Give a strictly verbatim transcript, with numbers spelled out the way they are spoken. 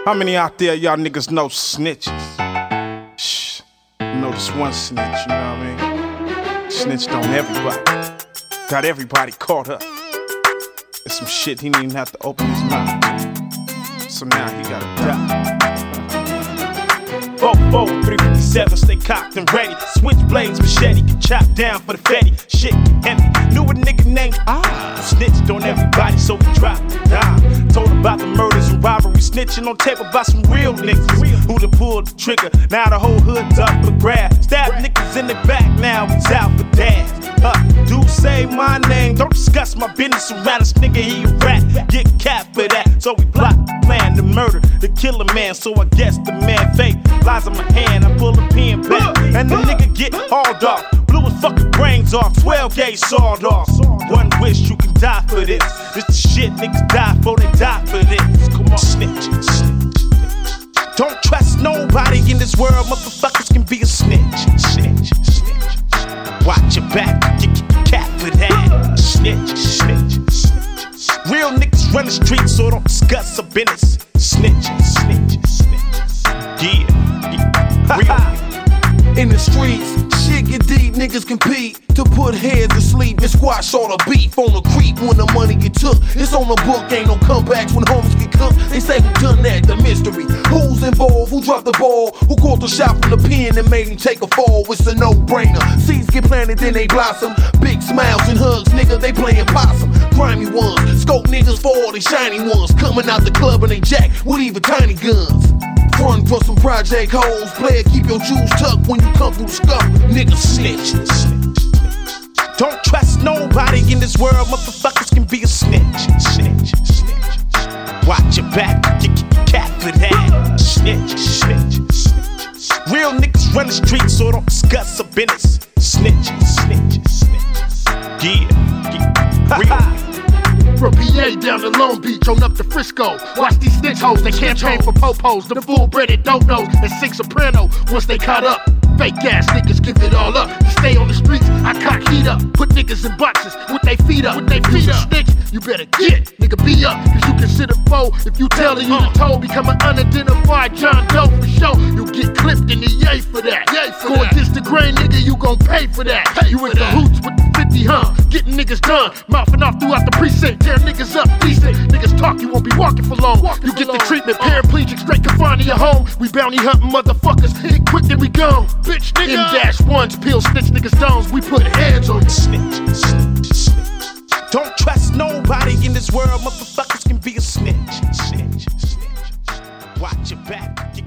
How many out there y'all niggas know snitches? Shh, I know this one snitch, you know what I mean? Snitched on everybody. Got everybody caught up. There's some shit he didn't even have to open his mouth. So now he gotta die. four four, three fifty-seven, stay cocked and ready. Switchblades, machete, can chop down for the fatty. Shit, empty. Knew a nigga named Ah. Snitched on everybody, so we dropped the dime. Told about the murders and robberies. Snitching on tape about some real niggas who done pulled the trigger. Now the whole hood's up for grab. Stab niggas in the back, now it's out for dads. Uh, do say my name, don't discuss my business around this nigga, he a rat. Get capped for that, so we plot the plan to murder the killer man. So I guess the man fake lies in my hand, I pull a pen back, and the nigga get hauled off. Blew his fucking brains off, twelve gauge sawed off. One wish you can die for this. This the shit niggas die for, they die for this. Come on, snitch, snitch. Don't trust nobody in this world, motherfuckers can be a snitch. Snitch, snitch. Watch your back, get cat for that. Snitch, snitch, snitch. Real niggas run the streets, so don't discuss a business. Snitch, snitch, snitch. Yeah, yeah. Real. In the streets, shit get deep, niggas compete to put heads to sleep and squash all the beef on the creep when the money get took. It's on the book, ain't no comebacks when homies get cooked. They say who done that, the mystery. Who's involved, who dropped the ball, who caught the shot from the pen and made him take a fall. It's a no-brainer. Seeds get planted, then they blossom. Big smiles and hugs, nigga, they playing possum. Grimy ones, scope niggas for all they shiny ones. Coming out the club and they jack with even tiny guns. Run for some project hoes, player, keep your jewels tucked when you come through the scuff. Niggas snitch, snitch. Don't trust nobody in this world, motherfuckers can be a snitch. Snitch, snitch. Watch your back, get cat for that. Snitch, snitch, snitch. Real niggas run the streets, so don't discuss a business. Snitch, snitch, snitch. Yeah, yeah. Real. From P A down to Long Beach, on up to Frisco. Watch these snitch hoes, they campaign for popos. The full-breaded don't know and sing soprano once they caught up. Fake ass niggas give it all up. To stay on the streets, I cock heat up. Put niggas in boxes with they feet up. With they feet up. Snitch, you better get, nigga, be up. Cause you consider foe if you tell you the told. Become an unidentified John Doe for sure. You get clipped in the yay for that. Yay for Go against the grain, nigga, you gon' pay for that. Pay you in the hoots with the fifty, huh? Getting niggas done. Mouthing off throughout the precinct. Tear niggas up decent. Niggas talk, you won't be walking for long. Walking you get the treatment, paraplegic, straight confined to your home. We bounty hunting motherfuckers. Hit quick, then we gone. Bitch, nigga. M dash ones, peel snitch niggas stones. We put hands on you. Snitch, snitch, snitch. Don't trust nobody in this world, motherfuckers can be a snitch. Snitch, snitch. Watch your back.